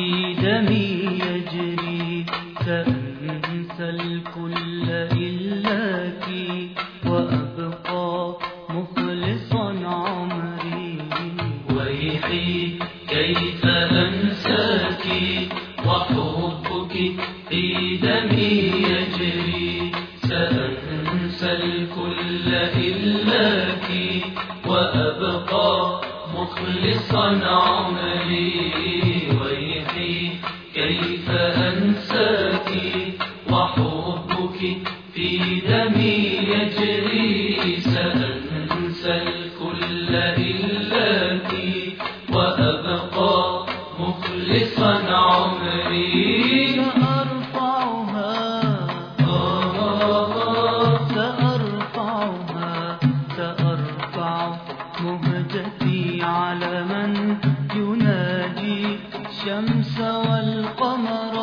في دمي يجري، سأنسى الكل إلاك وأبقى مخلصا عمري. ويحي كيف أنساك وحبك في دمي يجري، سأنسى الكل إلاك وأبقى مخلصا عمري. ويحي كيف أنساك وحبك في دمي يجري، سأنسى الكل إلاك وأبقى مخلصا عمري. سأرفع مهجتي على من يناجي الشمس والقمر،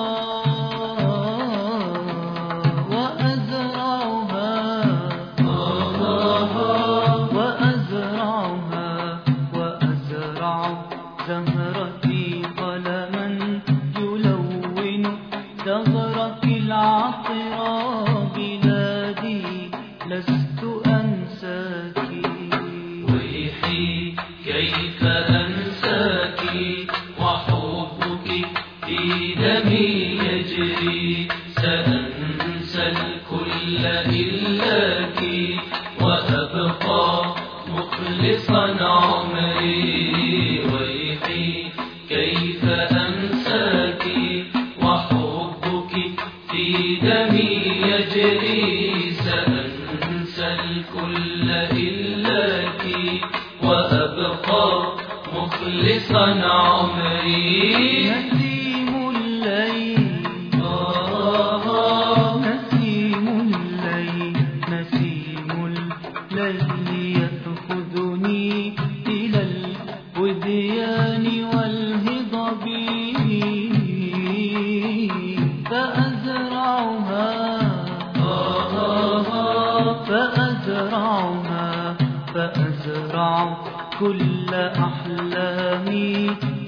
وأزرع زهرتي قلما يلون ثغرك العطر. بلادي لست أنساك. ويحي كيف أنساك وحبك في دمي يجري، سأنسى الكل إلاك وأبقى مخلصا عمري. ويحي كيف أنساك وحبك في دمي يجري، سأنسى الكل إلاك وأبقى مخلصا عمري. نسيم الليل يأخذني إلى الوديان والهضب، فأزرع كل أحلامي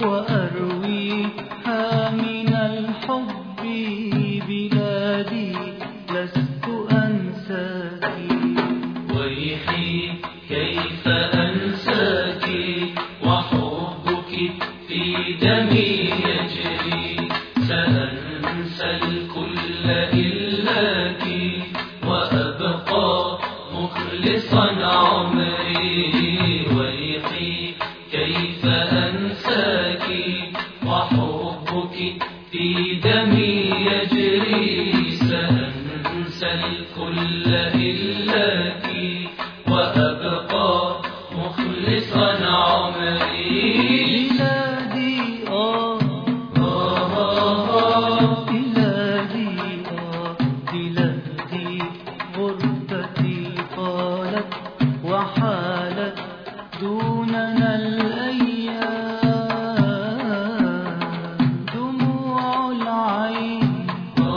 وأرويها من الحب. بلادي لست أنساك. ويحي كيف أنساك وحبك في دمي يجري، سأنسى الكل إلاك وأبقى مخلصا عمري. ويحي كيف أنساك وحبك في دمي يجري، سأنسى الكل إلاك وأبقى مخلصا عمري. بلادي غربتي طالت وحالت دوننا الأيام. دموع العين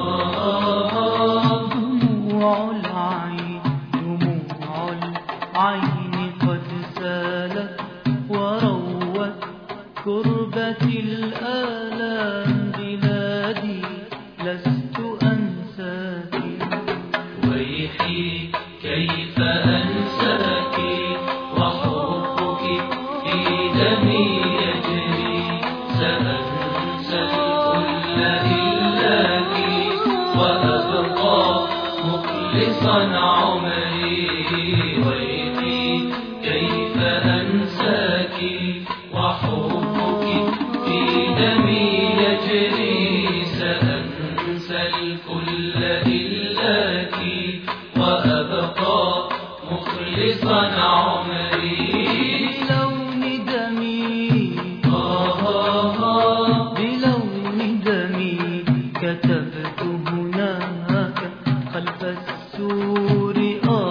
قد سالت وروت كربتي الآلام. بلادي لست أنساك. ويحي كيف أنساك وحبك في دمي يجري، سأنسى الكل إلاك وأبقى مخلصا عمري. ويحي كيف أنساك وحبك في دمي يجري، سأنسى الكل إلاك وأبقى مخلصا عمري. بلون دمي كتبت هناك خلف السور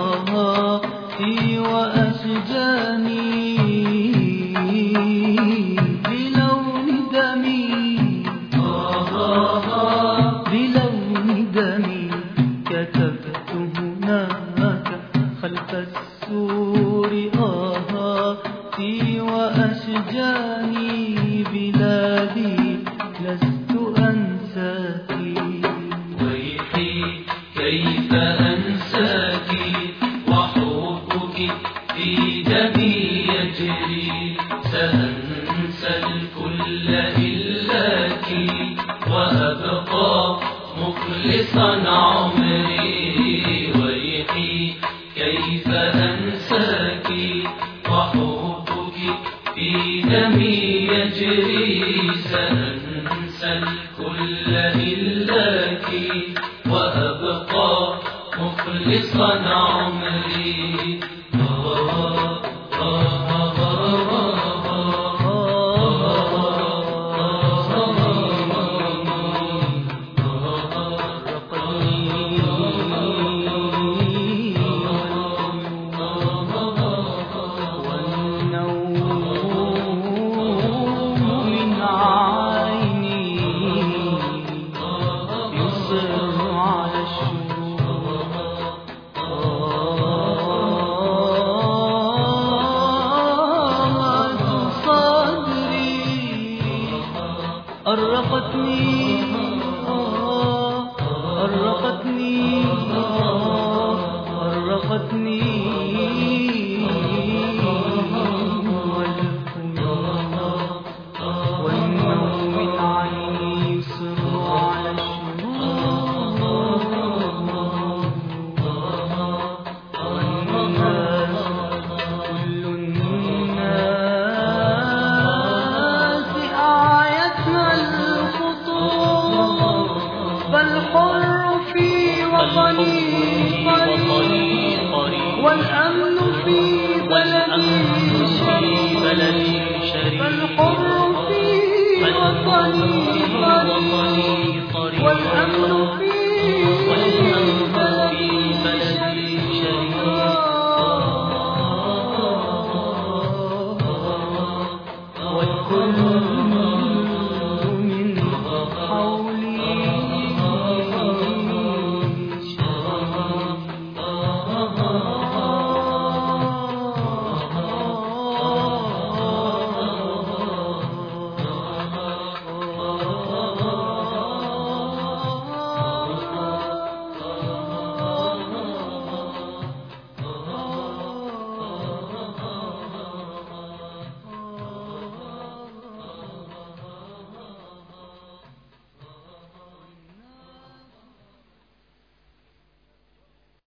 أنساكِ وأبقى مخلصا عمري. ويحي كيف أنساكِ وحبك في دمي يجري. سأنسى الكل إلاكِ وأبقى مخلصا عمري. أرقتني أرقتني أرقتني والنوم من عيني يسر على الشروق. والناس كل الناس أعيتنا الخطوط، فالحر في وطني